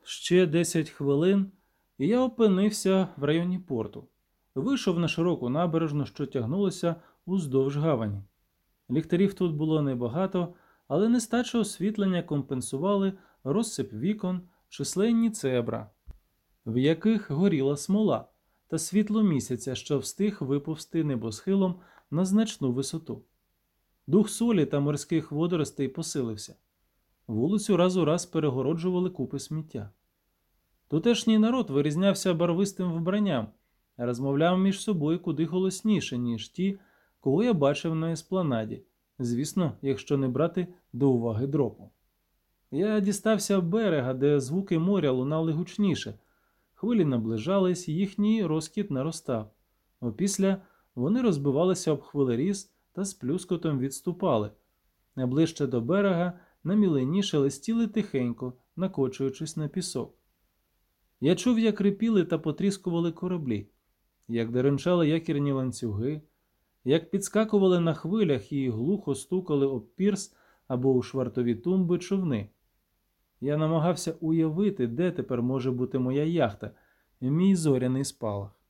Ще 10 хвилин, і я опинився в районі порту. Вийшов на широку набережну, що тягнулася уздовж гавані. Ліхтарів тут було небагато, але нестача освітлення компенсували розсип вікон, численні цебра, в яких горіла смола, та світло місяця, що встиг виповзти небосхилом на значну висоту. Дух солі та морських водоростей посилився. Вулицю раз у раз перегороджували купи сміття. Тутешній народ вирізнявся барвистим вбранням, а розмовляв між собою куди голосніше, ніж ті, кого я бачив на еспланаді, звісно, якщо не брати до уваги дропу. Я дістався берега, де звуки моря лунали гучніше. Хвилі наближались, їхній розкіт наростав. Опісля вони розбивалися об хвилеріз та з плюскотом відступали. А ближче до берега на мілині шелестіли тихенько, накочуючись на пісок. Я чув, як рипіли та потріскували кораблі, як деренчали якірні ланцюги, як підскакували на хвилях і глухо стукали об пірс або у швартові тумби човни. Я намагався уявити, де тепер може бути моя яхта, мій зоряний спалах.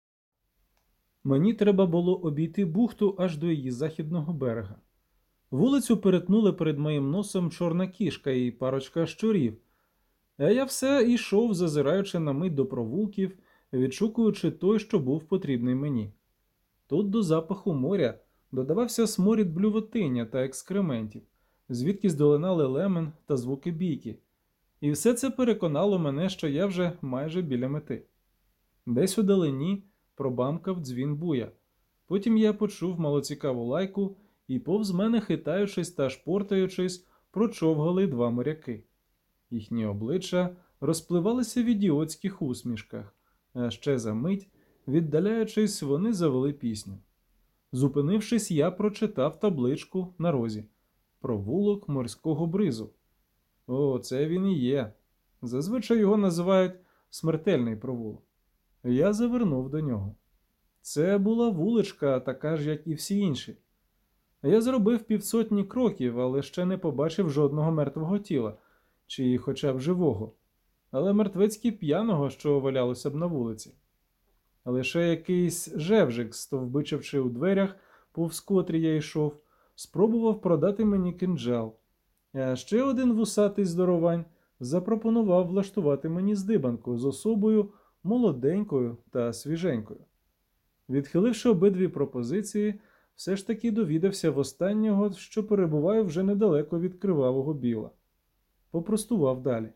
Мені треба було обійти бухту аж до її західного берега. Вулицю перетнули перед моїм носом чорна кішка і парочка щурів, а я все йшов, зазираючи на мить до провулків, відшукуючи той, що був потрібний мені. Тут до запаху моря додавався сморід блювотиння та екскрементів, звідки здолинали лемен та звуки бійки. І все це переконало мене, що я вже майже біля мети. Десь удалині пробамкав дзвін буя. Потім я почув малоцікаву лайку, і повз мене, хитаючись та шпортаючись, прочовгали два моряки. Їхні обличчя розпливалися в ідіотських усмішках, а ще за мить, віддаляючись, вони завели пісню. Зупинившись, я прочитав табличку на розі «Провулок морського бризу». О, це він і є. Зазвичай його називають «смертельний провулок». Я завернув до нього. Це була вуличка, така ж, як і всі інші. Я зробив 500 кроків, але ще не побачив жодного мертвого тіла, чи хоча б живого, але мертвецьки п'яного, що валялося б на вулиці. Лише якийсь жевжик, стовбичивши у дверях, повз котрі я йшов, спробував продати мені кинджал, а ще один вусатий здоровань запропонував влаштувати мені здибанку з особою молоденькою та свіженькою. Відхиливши обидві пропозиції, все ж таки довідався в останнього, що перебуваю вже недалеко від Кривавого Біла. Попростував далі.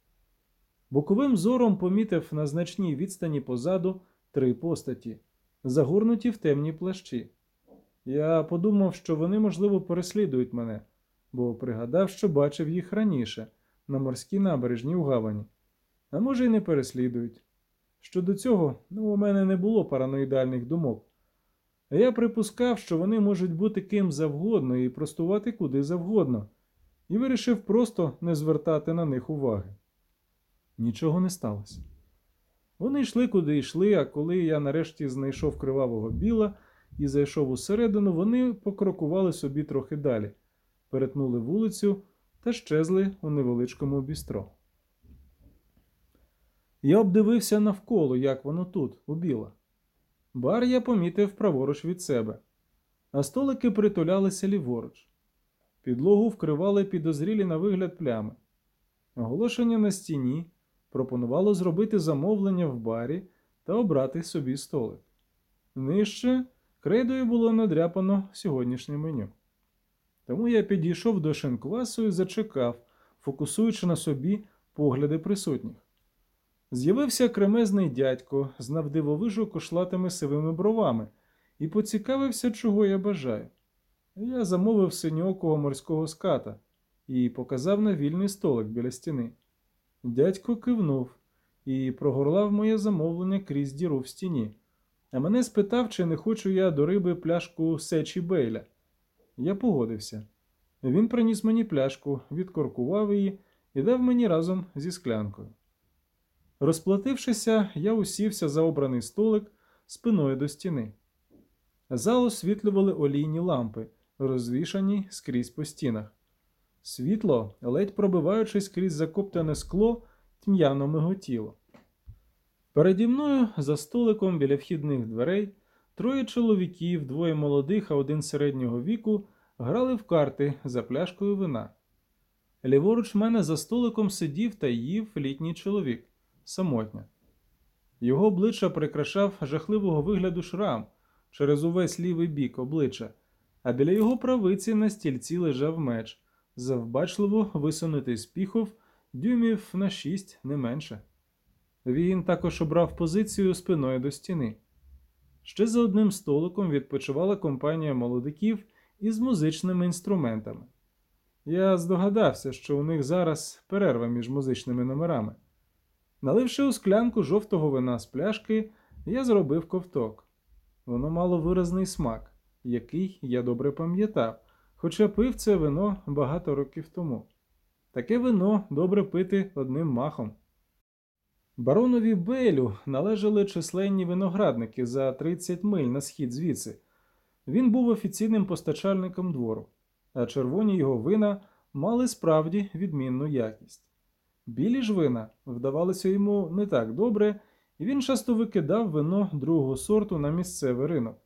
Боковим зором помітив на значній відстані позаду 3 постаті, загорнуті в темні плащі. Я подумав, що вони, можливо, переслідують мене, бо пригадав, що бачив їх раніше, на морській набережні у гавані. А може й не переслідують. Щодо цього, у мене не було параноїдальних думок. А я припускав, що вони можуть бути ким завгодно і простувати куди завгодно, і вирішив просто не звертати на них уваги. Нічого не сталося. Вони йшли куди йшли, а коли я нарешті знайшов Кривавого Біла і зайшов усередину, вони покрокували собі трохи далі, перетнули вулицю та щезли у невеличкому бістро. Я обдивився навколо, як воно тут, у Біла. Бар я помітив праворуч від себе, а столики притулялися ліворуч. Підлогу вкривали підозрілі на вигляд плями. Оголошення на стіні пропонувало зробити замовлення в барі та обрати собі столик. Нижче крейдою було надряпано сьогоднішнє меню. Тому я підійшов до шинквасу і зачекав, фокусуючи на собі погляди присутніх. З'явився кремезний дядько з навдивовижу кошлатими сивими бровами і поцікавився, чого я бажаю. Я замовив синьоокого морського ската і показав на вільний столик біля стіни. Дядько кивнув і прогорлав моє замовлення крізь діру в стіні, а мене спитав, чи не хочу я до риби пляшку сечі Бейля. Я погодився. Він приніс мені пляшку, відкоркував її і дав мені разом зі склянкою. Розплатившися, я усівся за обраний столик спиною до стіни. Зал освітлювали олійні лампи, розвішані скрізь по стінах. Світло, ледь пробиваючись крізь закоптане скло, тьмяно миготіло. Переді мною за столиком біля вхідних дверей троє чоловіків, двоє молодих, а один середнього віку, грали в карти за пляшкою вина. Ліворуч мене за столиком сидів та їв літній чоловік, самотньо. Його обличчя прикрашав жахливого вигляду шрам через увесь лівий бік обличчя, а біля його правиці на стільці лежав меч, завбачливо висунутий з піхов дюймів на 6, не менше. Він також обрав позицію спиною до стіни. Ще за одним столиком відпочивала компанія молодиків із музичними інструментами. Я здогадався, що у них зараз перерва між музичними номерами. Наливши у склянку жовтого вина з пляшки, я зробив ковток. Воно мало виразний смак, який я добре пам'ятав, хоча пив це вино багато років тому. Таке вино добре пити одним махом. Баронові Бейлю належали численні виноградники за 30 миль на схід звідси. Він був офіційним постачальником двору, а червоні його вина мали справді відмінну якість. Білі ж вина вдавалися йому не так добре, і він часто викидав вино другого сорту на місцевий ринок.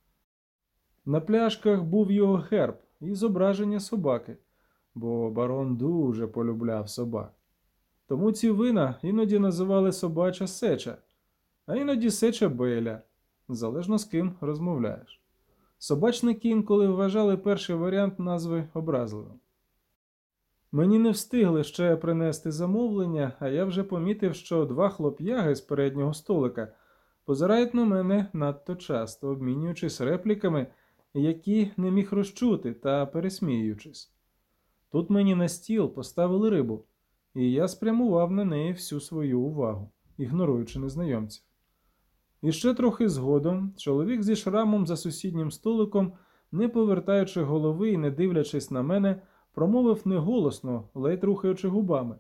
На пляшках був його герб і зображення собаки, бо барон дуже полюбляв собак. Тому ці вина іноді називали собача сеча, а іноді сеча Бейля, залежно з ким розмовляєш. Собачники інколи вважали перший варіант назви образливим. Мені не встигли ще принести замовлення, а я вже помітив, що два хлоп'яги з переднього столика позирають на мене надто часто, обмінюючись репліками, які не міг розчути та пересміюючись. Тут мені на стіл поставили рибу, і я спрямував на неї всю свою увагу, ігноруючи незнайомців. І ще трохи згодом чоловік зі шрамом за сусіднім столиком, не повертаючи голови і не дивлячись на мене, промовив неголосно, ледь рухаючи губами.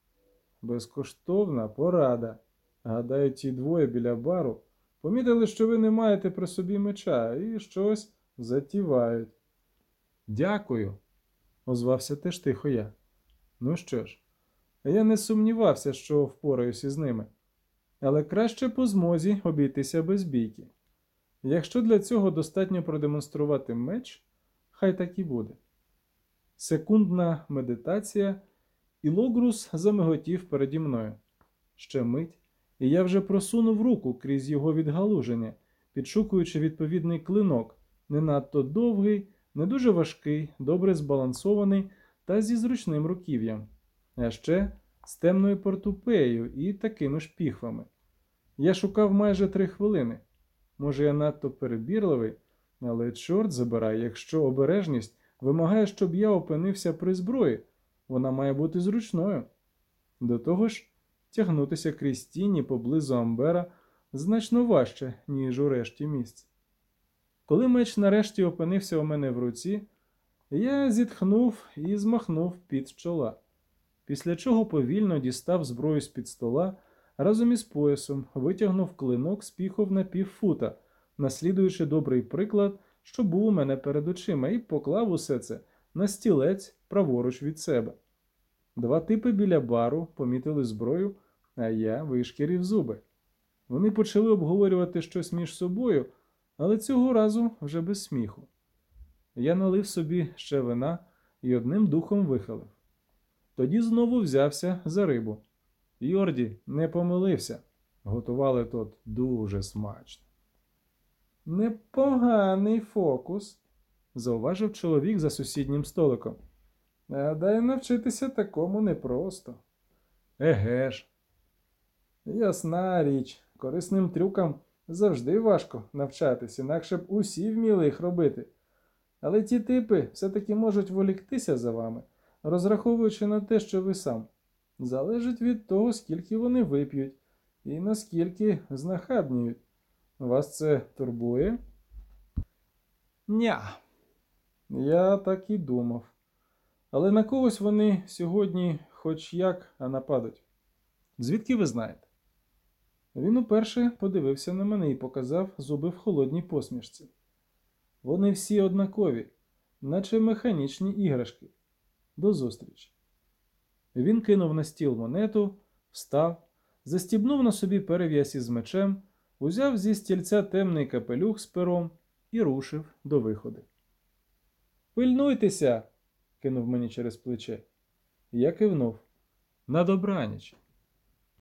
Безкоштовна порада. Гадаю, ті двоє біля бару помітили, що ви не маєте при собі меча і щось затівають. Дякую, озвався теж тихо я. Ну що ж, я не сумнівався, що впораюсь із ними. Але краще по змозі обійтися без бійки. Якщо для цього достатньо продемонструвати меч, хай так і буде. Секундна медитація, і Логрус замиготів переді мною. Ще мить, і я вже просунув руку крізь його відгалуження, підшукуючи відповідний клинок, не надто довгий, не дуже важкий, добре збалансований та зі зручним руків'ям, а ще з темною портупеєю і такими ж піхвами. Я шукав майже 3 хвилини. Може, я надто перебірливий, але чорт забирай, якщо обережність вимагає, щоб я опинився при зброї, вона має бути зручною. До того ж, тягнутися крізь тіні поблизу Амбера значно важче, ніж у решті місць. Коли меч нарешті опинився у мене в руці, я зітхнув і змахнув під чола, після чого повільно дістав зброю з-під стола, разом із поясом витягнув клинок з піхов на півфута, наслідуючи добрий приклад, що був у мене перед очима, і поклав усе це на стілець праворуч від себе. Два типи біля бару помітили зброю, а я вишкірів зуби. Вони почали обговорювати щось між собою, але цього разу вже без сміху. Я налив собі ще вина і одним духом вихилив. Тоді знову взявся за рибу. Йорді не помилився. Готували тут дуже смачно. «Непоганий фокус», – зауважив чоловік за сусіднім столиком. «Дай навчитися такому непросто». «Еге ж». «Ясна річ, корисним трюкам завжди важко навчатись, інакше б усі вміли їх робити. Але ті типи все-таки можуть воліктися за вами, розраховуючи на те, що ви сам. Залежить від того, скільки вони вип'ють і наскільки знахабніють. Вас це турбує?» «Ня». Я так і думав. Але на когось вони сьогодні хоч як, а нападуть. Звідки ви знаєте? Він уперше подивився на мене і показав зуби в холодній посмішці. Вони всі однакові, наче механічні іграшки. До зустрічі. Він кинув на стіл монету, Встав, застібнув на собі перев'язь із мечем, узяв зі стільця темний капелюх з пером і рушив до виходу. «Пильнуйтеся!» – кинув мені через плече. Я кивнув. «На добраніч!»